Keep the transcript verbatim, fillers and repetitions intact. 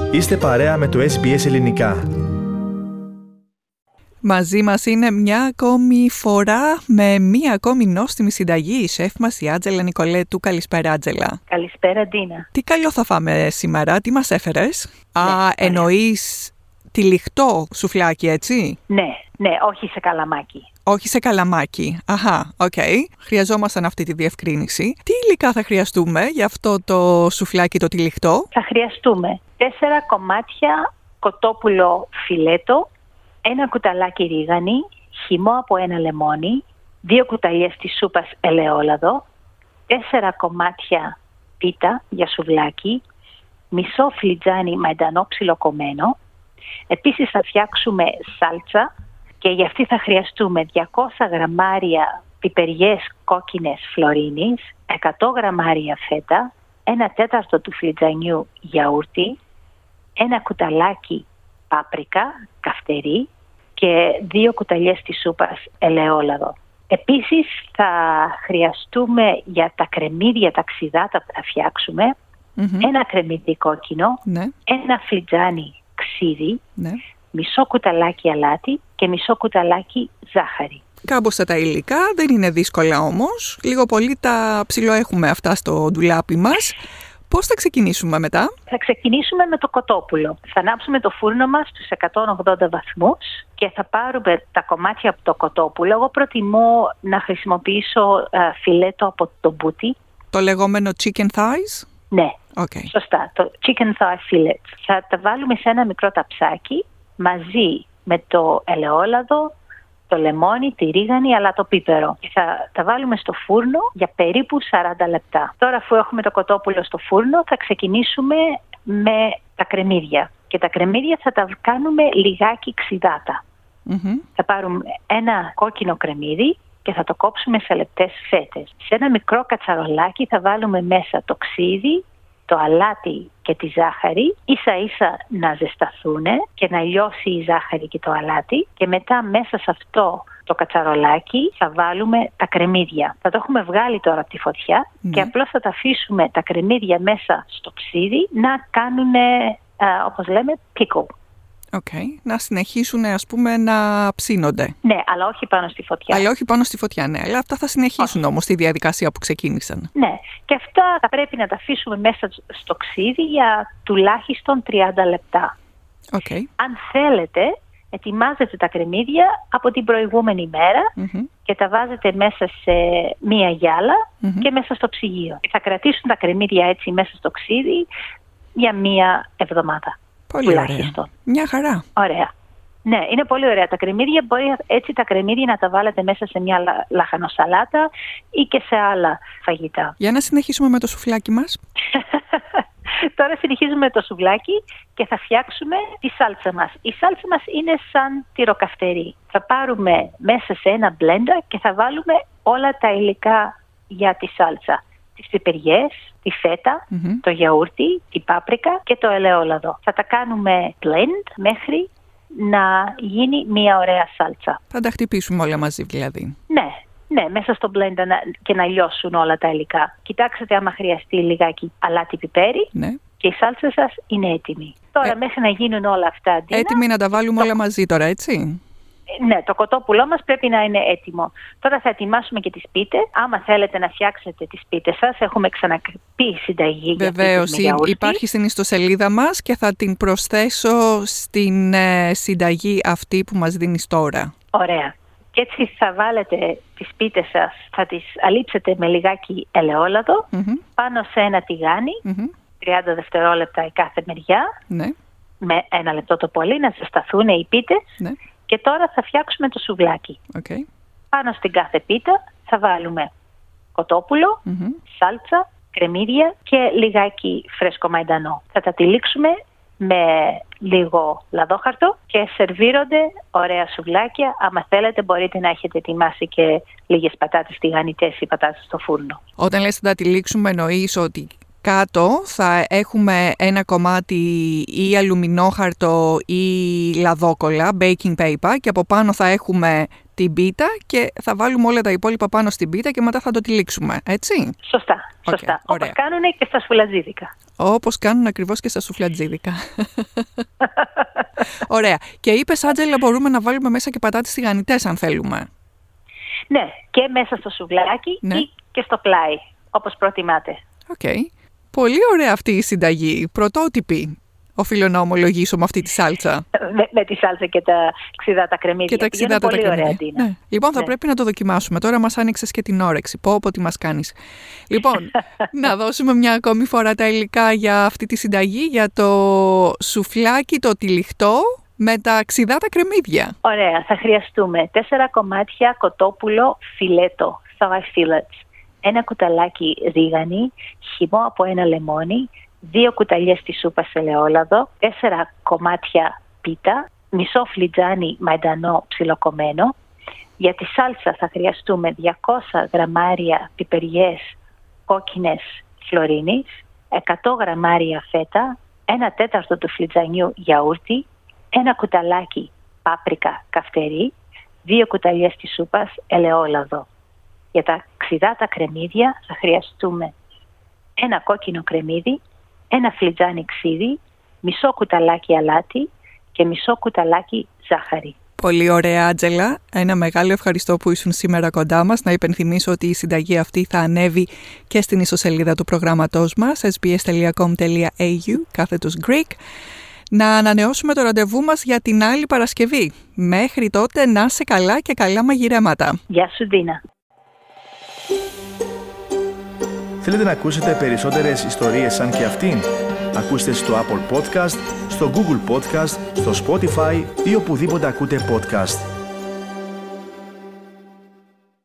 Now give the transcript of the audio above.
Είστε παρέα με το ες μπι ες Ελληνικά. Μαζί μας είναι μια ακόμη φορά με μια ακόμη νόστιμη συνταγή η σεφ μας η Άντζελα Νικολέτου. Καλησπέρα, Άντζελα. Καλησπέρα, Ντίνα. Τι καλό θα φάμε σήμερα, τι μας έφερες? Ναι, Α, εννοείς τυλιχτό σουφλάκι, έτσι? Ναι, ναι, όχι σε καλαμάκι. Όχι σε καλαμάκι. Αχα, οκ. Okay. Χρειαζόμασταν αυτή τη διευκρίνηση. Τι υλικά θα χρειαστούμε για αυτό το σουφλάκι το τυλιχτό? Θα χρειαστούμε τέσσερα κομμάτια κοτόπουλο φιλέτο, ένα κουταλάκι ρίγανη, χυμό από ένα λεμόνι, δύο κουταλιές της σούπας ελαιόλαδο, τέσσερα κομμάτια πίτα για σουβλάκι, μισό φλιτζάνι μαϊντανό ψιλοκομμένο. Επίσης θα φτιάξουμε σάλτσα και για αυτή θα χρειαστούμε διακόσια γραμμάρια πιπεριές κόκκινες φλωρίνης, εκατό γραμμάρια φέτα, ένα τέταρτο του φλιτζανιού γιαούρτι, ένα κουταλάκι πάπρικα καυτερή και δύο κουταλιές της σούπας ελαιόλαδο. Επίσης θα χρειαστούμε για τα κρεμμύδια τα ξιδάτα που θα φτιάξουμε mm-hmm. ένα κρεμμύδι κόκκινο, ναι. ένα φλιτζάνι ξύδι, ναι. μισό κουταλάκι αλάτι και μισό κουταλάκι ζάχαρη. Κάμποσα τα υλικά, δεν είναι δύσκολα όμως. Λίγο πολύ τα ψιλοέχουμε αυτά στο ντουλάπι μας. Πώς θα ξεκινήσουμε μετά? Θα ξεκινήσουμε με το κοτόπουλο. Θα ανάψουμε το φούρνο μας στους εκατόν ογδόντα βαθμούς και θα πάρουμε τα κομμάτια από το κοτόπουλο. Εγώ προτιμώ να χρησιμοποιήσω uh, φιλέτο από το μπούτι. Το λεγόμενο chicken thighs? Ναι, okay. Σωστά. Το chicken thigh fillet. Θα τα βάλουμε σε ένα μικρό ταψάκι μαζί με το ελαιόλαδο, το λεμόνι, τη ρίγανη αλλά το πίπερο. Και θα τα βάλουμε στο φούρνο για περίπου σαράντα λεπτά. Τώρα αφού έχουμε το κοτόπουλο στο φούρνο θα ξεκινήσουμε με τα κρεμμύδια. Και τα κρεμμύδια θα τα κάνουμε λιγάκι ξιδάτα. Mm-hmm. Θα πάρουμε ένα κόκκινο κρεμμύδι και θα το κόψουμε σε λεπτές φέτες. Σε ένα μικρό κατσαρολάκι θα βάλουμε μέσα το ξύδι, το αλάτι και τη ζάχαρη, ίσα ίσα να ζεσταθούν και να λιώσει η ζάχαρη και το αλάτι και μετά μέσα σε αυτό το κατσαρολάκι θα βάλουμε τα κρεμμύδια. Θα το έχουμε βγάλει τώρα από τη φωτιά mm. και απλώς θα τα αφήσουμε τα κρεμμύδια μέσα στο ξύδι να κάνουν, όπως λέμε, pickle. Okay. Να συνεχίσουν, ας πούμε, να ψήνονται. Ναι, αλλά όχι πάνω στη φωτιά. Αλλά όχι πάνω στη φωτιά, ναι. Αλλά αυτά θα συνεχίσουν όμως τη διαδικασία που ξεκίνησαν. Ναι, και αυτά θα πρέπει να τα αφήσουμε μέσα στο ξύδι για τουλάχιστον τριάντα λεπτά. Okay. Αν θέλετε, ετοιμάζετε τα κρεμμύδια από την προηγούμενη μέρα mm-hmm. και τα βάζετε μέσα σε μία γυάλα mm-hmm. και μέσα στο ψυγείο. Θα κρατήσουν τα κρεμμύδια έτσι μέσα στο ξύδι για μία εβδομάδα. Πολύ ωραία. Μια χαρά. Ωραία. Ναι, είναι πολύ ωραία τα κρεμμύδια. Μπορεί έτσι τα κρεμμύδια να τα βάλετε μέσα σε μια λα... λαχανοσαλάτα ή και σε άλλα φαγητά. Για να συνεχίσουμε με το σουφλάκι μας. Τώρα συνεχίζουμε με το σουβλάκι και θα φτιάξουμε τη σάλτσα μας. Η σάλτσα μας είναι σαν τυροκαυτερή. Θα πάρουμε μέσα σε ένα blender και θα βάλουμε όλα τα υλικά για τη σάλτσα. Τις πιπεριές, τη φέτα, mm-hmm. το γιαούρτι, τη πάπρικα και το ελαιόλαδο. Θα τα κάνουμε blend μέχρι να γίνει μια ωραία σάλτσα. Θα τα χτυπήσουμε όλα μαζί δηλαδή. Ναι, ναι, μέσα στο blender να, και να λιώσουν όλα τα υλικά. Κοιτάξτε άμα χρειαστεί λιγάκι αλάτι πιπέρι ναι. και η σάλτσα σας είναι έτοιμη. Τώρα ε, μέχρι να γίνουν όλα αυτά... Ντίνα, έτοιμοι να τα βάλουμε το... όλα μαζί τώρα, έτσι? Ναι, το κοτόπουλό μας πρέπει να είναι έτοιμο. Τώρα θα ετοιμάσουμε και τις πίτες. Άμα θέλετε να φτιάξετε τις πίτες σας, έχουμε ξαναπεί συνταγή. Βεβαίως, υπάρχει στην ιστοσελίδα μας και θα την προσθέσω στην ε, συνταγή αυτή που μας δίνεις τώρα. Ωραία. Και έτσι θα βάλετε τις πίτες σας, θα τις αλείψετε με λιγάκι ελαιόλαδο mm-hmm. πάνω σε ένα τηγάνι, mm-hmm. τριάντα δευτερόλεπτα η κάθε μεριά, ναι. με ένα λεπτό το πολύ, να ζεσταθούν οι πίτες. Ναι. Και τώρα θα φτιάξουμε το σουβλάκι. Okay. Πάνω στην κάθε πίτα θα βάλουμε κοτόπουλο, mm-hmm. σάλτσα, κρεμμύδια και λιγάκι φρέσκο μαϊντανό. Θα τα τυλίξουμε με λίγο λαδόχαρτο και σερβίρονται ωραία σουβλάκια. Άμα θέλετε μπορείτε να έχετε ετοιμάσει και λίγες πατάτες τηγανιτές ή πατάτες στο φούρνο. Όταν λες θα τα τυλίξουμε εννοείς ότι κάτω θα έχουμε ένα κομμάτι ή αλουμινόχαρτο ή λαδόκολλα, baking paper, και από πάνω θα έχουμε την πίτα και θα βάλουμε όλα τα υπόλοιπα πάνω στην πίτα και μετά θα το τυλίξουμε, έτσι? Σωστά, σωστά. Okay, όπως κάνουν και στα σουφλατζίδικα. Όπως κάνουν ακριβώς και στα σουφλατζίδικα. Ωραία. Και είπες, Άντζελα, μπορούμε να βάλουμε μέσα και πατάτες τηγανιτές αν θέλουμε. Ναι, και μέσα στο σουβλάκι, ναι, ή και στο πλάι, όπως προτιμάτε. Οκ. Okay. Πολύ ωραία αυτή η συνταγή. Πρωτότυπη. Οφείλω να ομολογήσω με αυτή τη σάλτσα. Με, με τη σάλτσα και τα ξιδάτα κρεμμύδια. Και τα ξιδάτα πολύ τα ωραία, ναι. Λοιπόν, θα ναι. πρέπει να το δοκιμάσουμε. Τώρα μας άνοιξες και την όρεξη. Πω, πω, τι μας κάνεις. Λοιπόν, να δώσουμε μια ακόμη φορά τα υλικά για αυτή τη συνταγή, για το σουφλάκι το τυλιχτό με τα ξιδάτα κρεμμύδια. Ωραία. Θα χρειαστούμε τέσσερα κομμάτια κοτόπουλο φιλέτο, thigh fillets, ένα κουταλάκι ρίγανη, χυμό από ένα λεμόνι, δύο κουταλιές της σούπας ελαιόλαδο, τέσσερα κομμάτια πίτα, μισό φλιτζάνι μαϊντανό ψιλοκομμένο. Για τη σάλτσα θα χρειαστούμε διακόσια γραμμάρια πιπεριές κόκκινες φλωρίνης, εκατό γραμμάρια φέτα, ένα τέταρτο του φλιτζανιού γιαούρτι, ένα κουταλάκι πάπρικα καυτερή, δύο κουταλιές της σούπας ελαιόλαδο. Για τα ξιδάτα κρεμμύδια θα χρειαστούμε ένα κόκκινο κρεμμύδι, ένα φλιτζάνι ξύδι, μισό κουταλάκι αλάτι και μισό κουταλάκι ζάχαρη. Πολύ ωραία, Άντζελα. Ένα μεγάλο ευχαριστώ που ήσουν σήμερα κοντά μας. Να υπενθυμίσω ότι η συνταγή αυτή θα ανέβει και στην ιστοσελίδα του προγράμματός μας ες μπι ες τελεία κομ τελεία έι γιου κάθετος Greek. Να ανανεώσουμε το ραντεβού μας για την άλλη Παρασκευή. Μέχρι τότε να είσαι καλά και καλά μαγειρέματα. Γεια σου, Δίνα. Θέλετε να ακούσετε περισσότερες ιστορίες σαν και αυτήν? Ακούστε στο Apple Podcast, στο Google Podcast, στο Spotify ή οπουδήποτε ακούτε podcast.